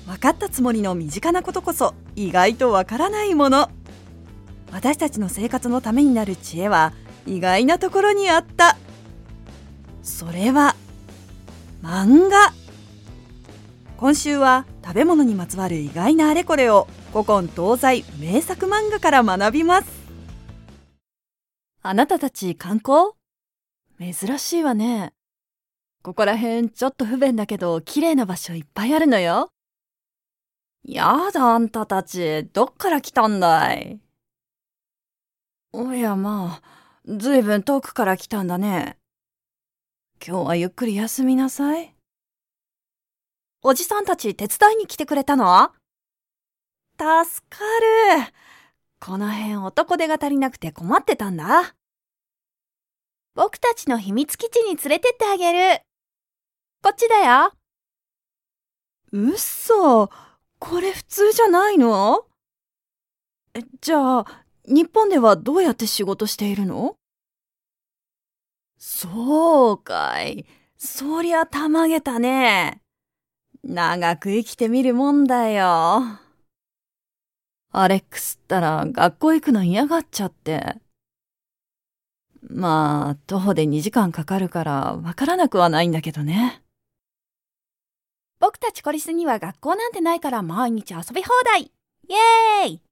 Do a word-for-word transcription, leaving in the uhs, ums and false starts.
分かったつもりの身近なことこそ意外とわからないもの。私たちの生活のためになる知恵は意外なところにあった。それは漫画。今週は食べ物にまつわる意外なあれこれを古今東西名作漫画から学びます。あなたたち観光？珍しいわね。ここら辺ちょっと不便だけど綺麗な場所いっぱいあるのよ。やだ、あんたたちどっから来たんだい？おやまあ、ずいぶん遠くから来たんだね。今日はゆっくり休みなさい。おじさんたち手伝いに来てくれたの？助かる。この辺男手が足りなくて困ってたんだ。僕たちの秘密基地に連れてってあげる。こっちだよ。うっそ、これ普通じゃないの？え、じゃあ、日本ではどうやって仕事しているの？そうかい。そりゃたまげたね。長く生きてみるもんだよ。アレックスったら学校行くの嫌がっちゃって。まあ、徒歩でにじかんかかるからわからなくはないんだけどね。僕たちコリスには学校なんてないから毎日遊び放題。イエーイ！